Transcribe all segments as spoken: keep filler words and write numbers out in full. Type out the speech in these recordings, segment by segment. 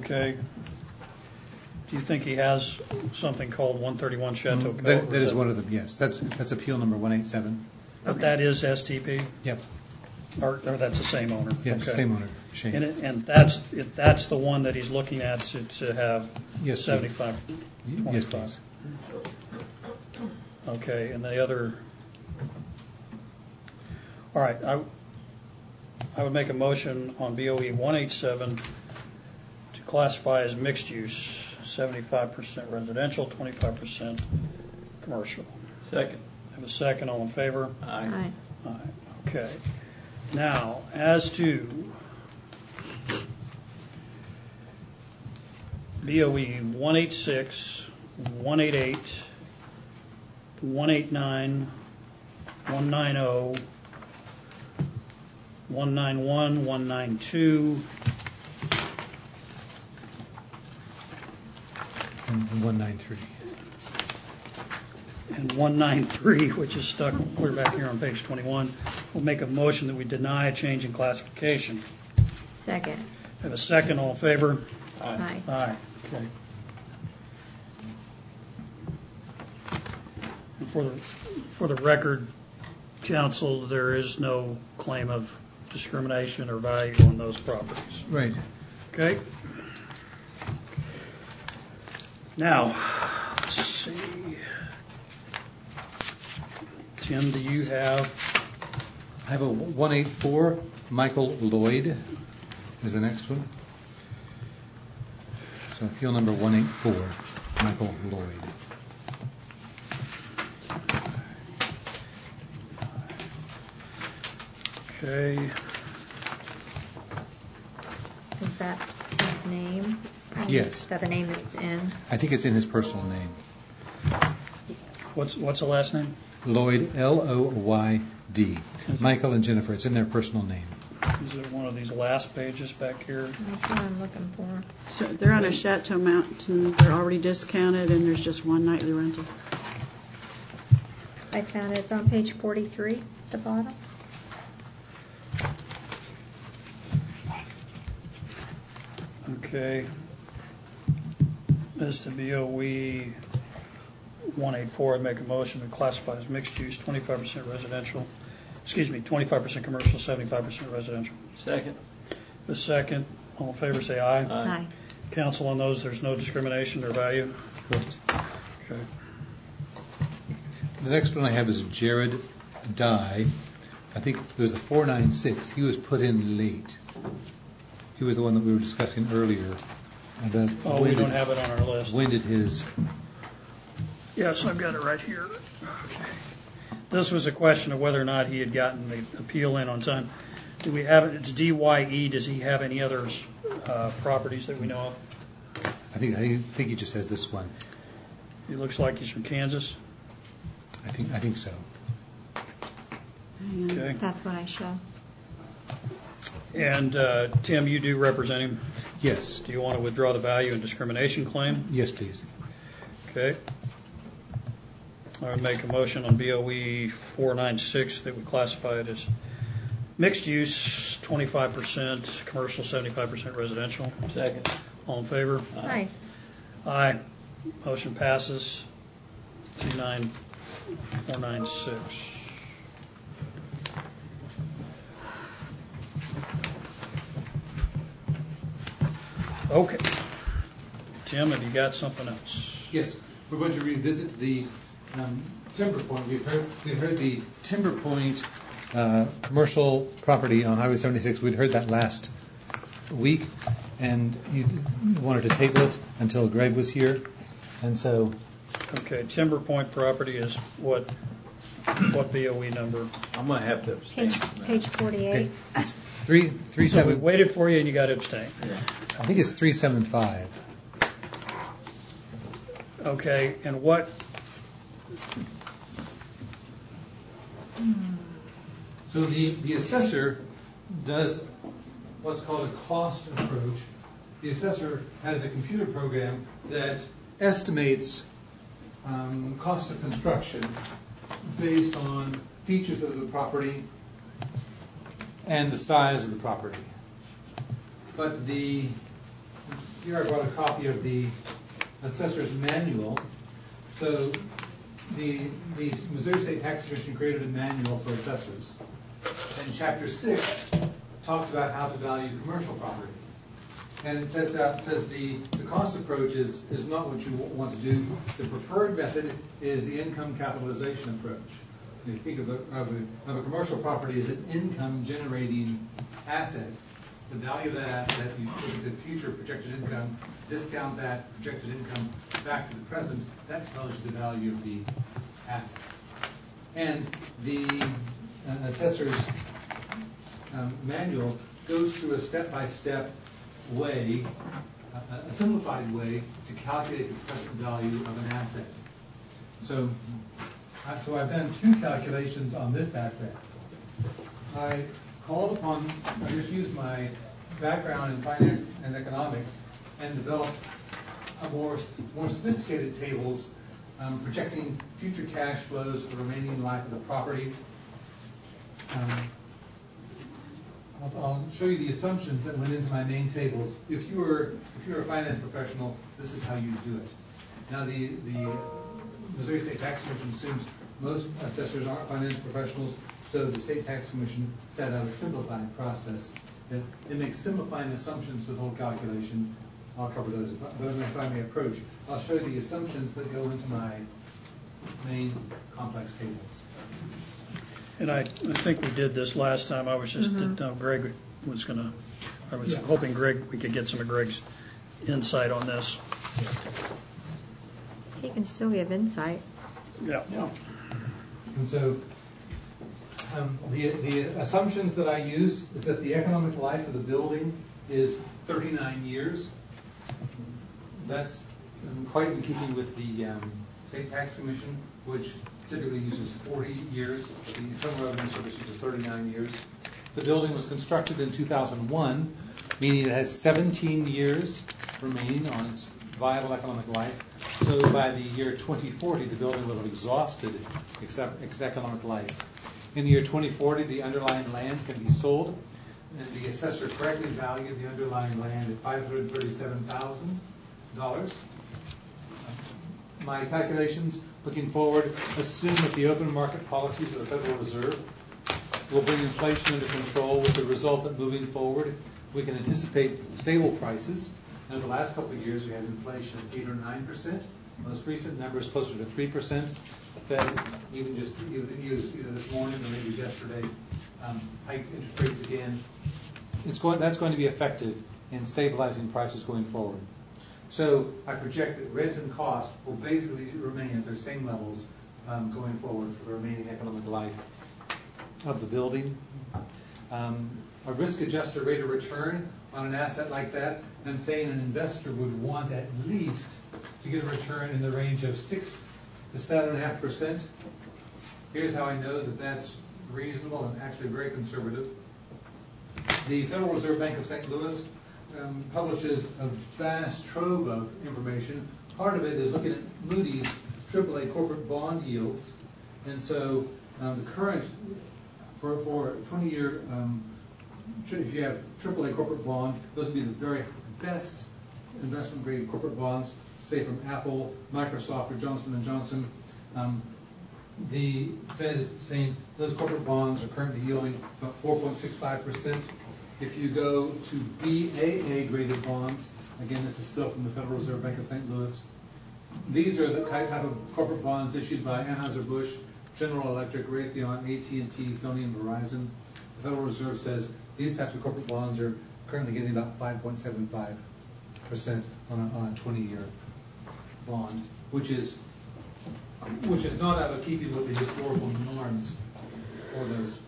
Okay. Do you think he has something called one thirty-one Chateau Mm, Code? that, that is one of them, yes. That's that's appeal number one eighty-seven. But that is S T P? Yep. Or, or that's the same owner? Yes, Okay. same owner, Shane. And, it, and that's it, that's the one that he's looking at to, to have Yes, seventy-five? Yes, please. Okay, and the other, all right, I, I would make a motion on B O E one eighty-seven to classify as mixed use, seventy-five percent residential, twenty-five percent commercial. Second. Have a second, all in favor? Aye. Aye. Aye. Okay. Now, as to B O E one eighty-six, one eighty-eight, one eighty-nine, one ninety, one ninety-one, one ninety-two, And one ninety-three. and one ninety-three, which is stuck clear back here on page twenty-one, we'll make a motion that we deny a change in classification. Second. Have a second, all in favor? Aye. Aye. Okay. And for the for the record, counsel, there is no claim of discrimination or value on those properties. Right. Okay. Now, let's see. Tim, do you have? I have a one eighty-four, Michael Lloyd is the next one. So appeal number one eighty-four, Michael Lloyd. Okay. Is that his name? Yes. Is that the name it's in? I think it's in his personal name. What's what's the last name? Lloyd, L O Y D. Michael and Jennifer, it's in their personal name. Is it one of these last pages back here? That's what I'm looking for. So they're on a Chateau Mountain. They're already discounted, and there's just one nightly rental. I found it. It's on page forty-three at the bottom. Okay. As to B O E one eighty-four, I'd make a motion to classify as mixed use, twenty-five percent residential, excuse me, twenty-five percent commercial, seventy-five percent residential. Second. The second, all in favor say aye. Aye. Aye. Counsel on those, there's no discrimination or value? Correct. Okay. The next one I have is Jared Dye. I think there's a four ninety-six. He was put in late. He was the one that we were discussing earlier. About Oh, we don't have it on our list. When did his... Yes, I've got it right here. Okay. This was a question of whether or not he had gotten the appeal in on time. Do we have it? It's D Y E. Does he have any other uh, properties that we know of? I think I think he just has this one. He looks like he's from Kansas. I think I think so. Hang on. Okay. That's what I show. And uh, Tim, you do represent him. Yes. Do you want to withdraw the value and discrimination claim? Yes, please. Okay. I would make a motion on B O E four ninety-six that we classify it as mixed use, twenty-five percent commercial, seventy-five percent residential. Second. All in favor? Aye. Aye. Motion passes. three nine four nine six. Okay. Tim, have you got something else? Yes, we're going to revisit the um, Timber Point. We've heard, we've heard the Timber Point uh, commercial property on Highway seventy-six. We'd heard that last week, and you wanted to table it until Greg was here. And so... Okay, Timber Point property is what what B O E number? I'm going to have to abstain. Page, from that. page forty-eight. Okay. It's three, three, So we seven, waited for you and you got to abstain. Yeah. I think it's three seven five. Okay, and what, So the, the assessor does what's called a cost approach. The assessor has a computer program that estimates um, cost of construction based on features of the property and the size of the property. But the here I brought a copy of the assessor's manual. So the, the Missouri State Tax Commission created a manual for assessors. And chapter six talks about how to value commercial property. And it says out, it says the, the cost approach is, is not what you want to do. The preferred method is the income capitalization approach. If you think of a, of a, of a commercial property as an income generating asset, the value of that asset, you look at the future projected income, discount that projected income back to the present, that tells you the value of the asset. And the uh, assessor's um, manual goes through a step-by-step way, a, a simplified way to calculate the present value of an asset. So, uh, so I've done two calculations on this asset. I called upon, I just used my background in finance and economics and developed a more, more sophisticated tables um, projecting future cash flows for the remaining life of the property. Um, I'll, I'll show you the assumptions that went into my main tables. If you were if you're a finance professional, this is how you do it. Now the the Missouri State Tax Commission assumes most assessors aren't finance professionals, so the State Tax Commission set out a simplified process that it makes simplifying assumptions to the whole calculation. I'll cover those. But if I may approach, I'll show you the assumptions that go into my main complex tables. And I, I think we did this last time. I was just, Mm-hmm. didn't know Greg was going to, I was Yeah. hoping Greg, we could get some of Greg's insight on this. He can still give insight. Yeah. Yeah. And so um, the, the assumptions that I used is that the economic life of the building is thirty-nine years. That's um, quite in keeping with the um, State Tax Commission, which typically uses forty years. The Internal Revenue Service uses thirty-nine years. The building was constructed in two thousand one, meaning it has seventeen years remaining on its viable economic life. So by the year twenty forty, the building will have exhausted its, its economic life. In the year twenty forty, the underlying land can be sold, and the assessor correctly valued the underlying land at five hundred thirty-seven thousand dollars. My calculations looking forward assume that the open market policies of the Federal Reserve will bring inflation under control, with the result that moving forward we can anticipate stable prices. And over the last couple of years we had inflation of eight or nine percent. Most recent numbers closer to three percent. The Fed even just either, either this morning or maybe yesterday um, hiked interest rates again. It's going, that's going to be effective in stabilizing prices going forward. So I project that rents and costs will basically remain at their same levels um, going forward for the remaining economic life of the building. Um, a risk-adjusted rate of return on an asset like that, I'm saying an investor would want at least to get a return in the range of six to seven and a half percent. Here's how I know that that's reasonable and actually very conservative. The Federal Reserve Bank of Saint Louis Um, publishes a vast trove of information. Part of it is looking at Moody's triple A corporate bond yields. And so um, the current, for, for a twenty-year, um, if you have triple A corporate bond, those would be the very best investment grade corporate bonds, say from Apple, Microsoft, or Johnson and Johnson. Um, the Fed is saying those corporate bonds are currently yielding about four point six five percent. If you go to B A A graded bonds, again, this is still from the Federal Reserve Bank of Saint Louis. These are the type of corporate bonds issued by Anheuser-Busch, General Electric, Raytheon, A T and T, Sony, and Verizon. The Federal Reserve says these types of corporate bonds are currently getting about five point seven five percent on a, on a twenty-year bond, which is which is not out of keeping with the historical norms for those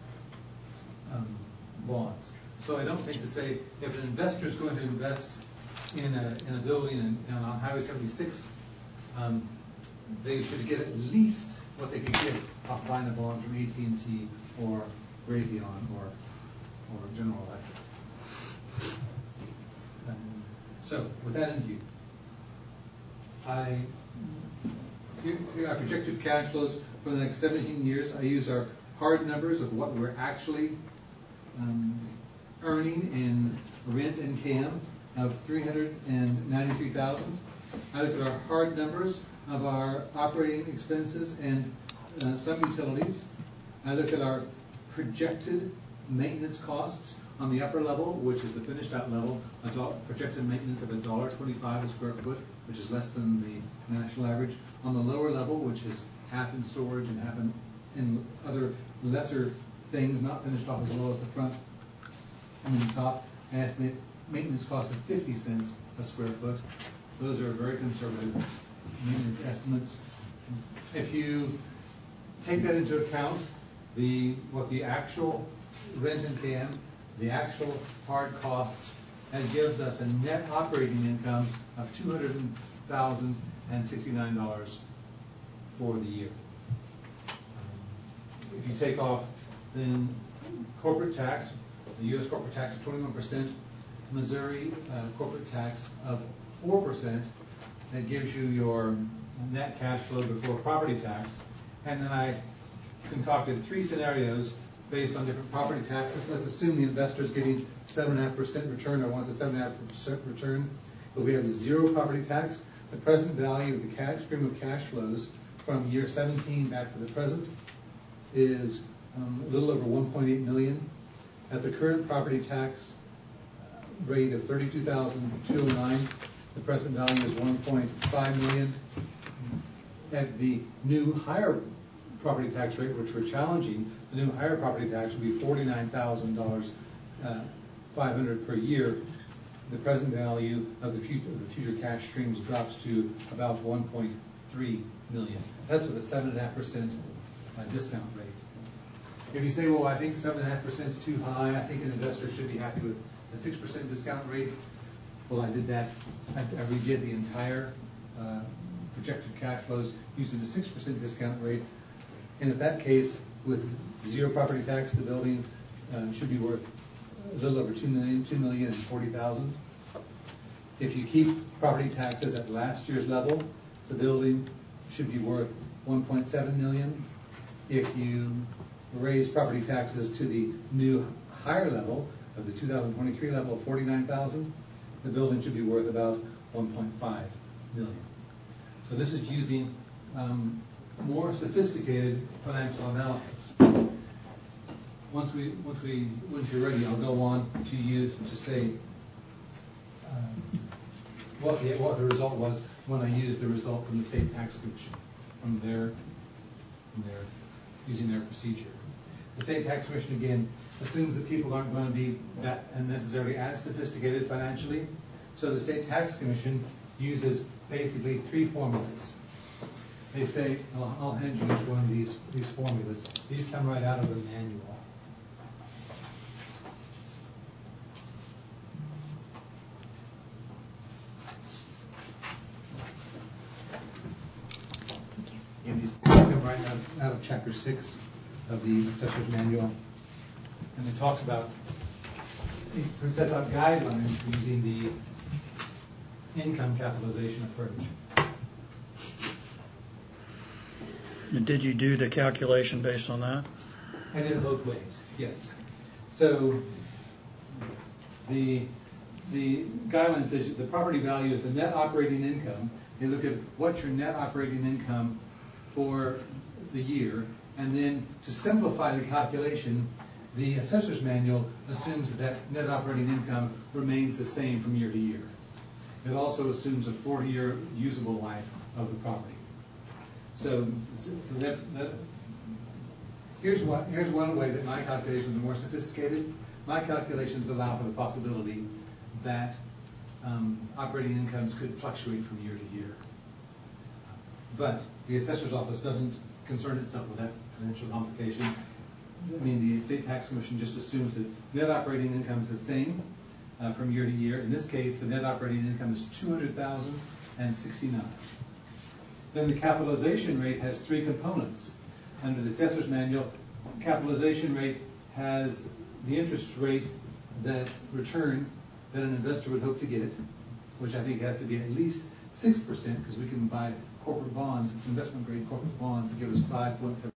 um, bonds. So I don't think to say if an investor is going to invest in a in a building in, in on Highway seventy-six, um, they should get at least what they could get off buying a bond from A T and T or Raytheon or or General Electric. Um, so with that in view, I here, here I projected cash flows for the next seventeen years. I use our hard numbers of what we're actually um, earning in rent and C A M. of three hundred ninety-three thousand dollars. I look at our hard numbers of our operating expenses and uh, some utilities. I look at our projected maintenance costs on the upper level, which is the finished out level, a do- projected maintenance of one dollar twenty-five a square foot, which is less than the national average. On the lower level, which is half in storage and half in, in other lesser things, not finished off as well as the front and the top, I estimate maintenance cost of fifty cents a square foot. Those are very conservative maintenance estimates. If you take that into account, the what the actual rent and C A M, the actual hard costs, that gives us a net operating income of two hundred thousand sixty-nine dollars for the year. If you take off then corporate tax, the U S corporate tax of twenty-one percent, Missouri uh, corporate tax of four percent, that gives you your net cash flow before property tax. And then I concocted three scenarios based on different property taxes. Let's assume the investor is getting seven point five percent return or wants a seven point five percent return, but we have zero property tax. The present value of the cash, stream of cash flows from year seventeen back to the present is um, a little over one point eight million dollars. At the current property tax rate of thirty-two thousand two hundred nine dollars, the present value is one point five million dollars. At the new higher property tax rate, which we're challenging, the new higher property tax would be forty-nine thousand dollars, uh, five hundred dollars per year. The present value of the future, of the future cash streams drops to about one point three million dollars. That's with a seven point five percent uh, discount rate. If you say, well, I think seven point five percent is too high, I think an investor should be happy with a six percent discount rate. Well, I did that. I, I redid the entire uh, projected cash flows using a six percent discount rate. And in that case, with zero property tax, the building uh, should be worth a little over two million, two million and forty thousand. If you keep property taxes at last year's level, the building should be worth one point seven million. If you raise property taxes to the new higher level of the two thousand twenty-three level of forty-nine thousand, the building should be worth about one point five million. So this is using um, more sophisticated financial analysis. Once we, once we, once you're ready, I'll go on to you to say um, what the what the result was when I used the result from the State Tax Commission, from their, from their using their procedure. The State Tax Commission again assumes that people aren't going to be that unnecessarily as sophisticated financially. So the State Tax Commission uses basically three formulas. They say, I'll, I'll hand you each one of these, these formulas. These come right out of the manual. And these come right out of, out of chapter six of the Assessor's Manual. And it talks about, it sets out guidelines for using the income capitalization approach. And did you do the calculation based on that? I did it both ways, yes. So the the guideline says the property value is the net operating income. They look at what's your net operating income for the year, and then to simplify the calculation, the Assessor's Manual assumes that that net operating income remains the same from year to year. It also assumes a forty-year usable life of the property. So, so that, that, here's what here's one way that my calculations are more sophisticated. My calculations allow for the possibility that um, operating incomes could fluctuate from year to year. But the assessor's office doesn't concern itself with that financial complication. I mean, the State Tax Commission just assumes that net operating income is the same uh, from year to year. In this case, the net operating income is two hundred thousand sixty-nine. Then the capitalization rate has three components. Under the Assessor's Manual, capitalization rate has the interest rate that return that an investor would hope to get, which I think has to be at least six percent because we can buy corporate bonds, investment grade corporate bonds that give us five point seven.